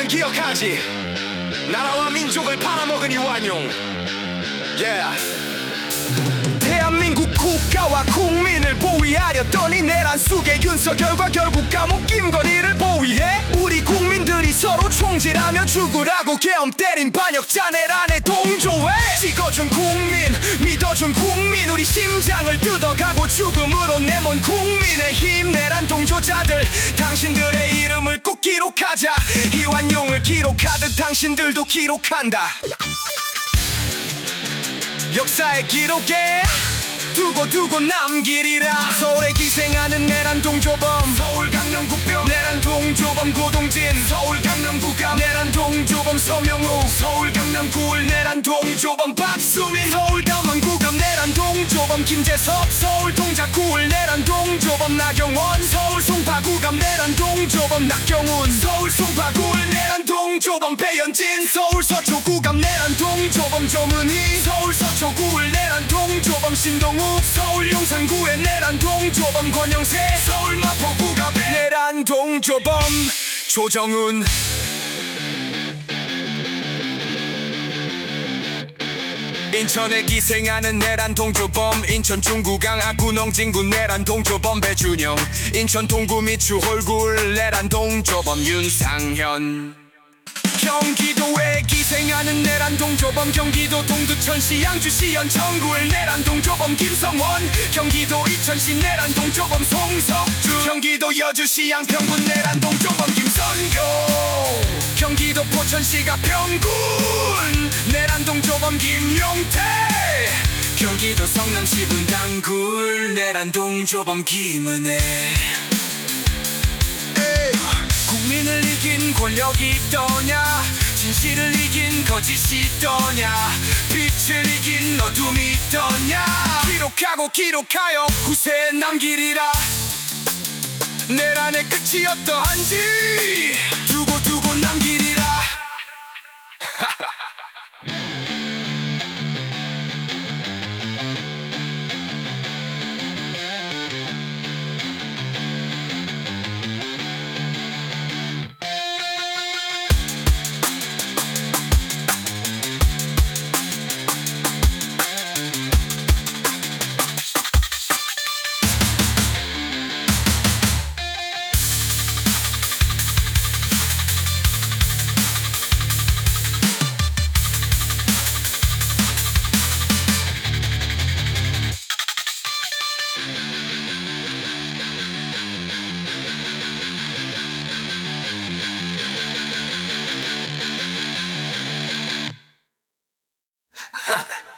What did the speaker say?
너는 기억하지? 나라와 민족을 팔아먹은 이 완용. Yeah. 대한민국 국가와 국민을 보위하려더니 내란 속의 윤석열과 결국 감옥 김건희를 보위해. 우리 국민들이 서로 총질하며 죽으라고 계엄 때린 반역자 내란에 동조해. 찍어준 국민, 믿어준 국민, 우리 심장을 뜯어가고 죽음으로 내몬 국민의힘 내란 동조자들, 당신들의 이름을 꼭 기록하자. 이완용을 기록하듯 당신들도 기록한다. 역사의 기록에 두고 남기리라. 서울에 기생하는 내란 동조범, 서울 강남구병 내란 동조범 고동진, 서울 강남구감 내란 동조범 서명우, 서울 강남구울 내란 동조범 박수민, 서울 담원구감 내란 동조범 김재석, 서울 동작구울 내란 동조범 나경원, 서울 송파구감 내란 동조범 낙경운, 서울 송파구울 내란 동조범 배현진, 서울 서초구감 내란 동조범 조문희, 서울 서초구울 내란 동조범 신동우, 서울 용산구의 내란 동조범 권영세, 서울 마포구갑의 내란 동조범 조정훈. 인천에 기생하는 내란 동조범, 인천 중구강 아구농 진구 내란 동조범 배준영, 인천 동구 미추 홀굴 내란 동조범 윤상현. 경기도에 기생하는 내란 동조범, 경기도 동두천시 양주시 연천구을 내란 동조범 김성원, 경기도 이천시 내란 동조범 송석주, 경기도 여주시 양평군 내란 동조범 김선교, 경기도 포천시 가평군 내란 동조범 김용태, 경기도 성남시 분당구을 내란 동조범 김은혜. 국민을 이긴 권력이 있더냐, 진실을 이긴 거짓이 있더냐, 빛을 이긴 어둠이 있더냐. 기록하고 기록하여 후세에 남기리라. 내란의 끝이 어떠한지 두고 남기리라. Ha!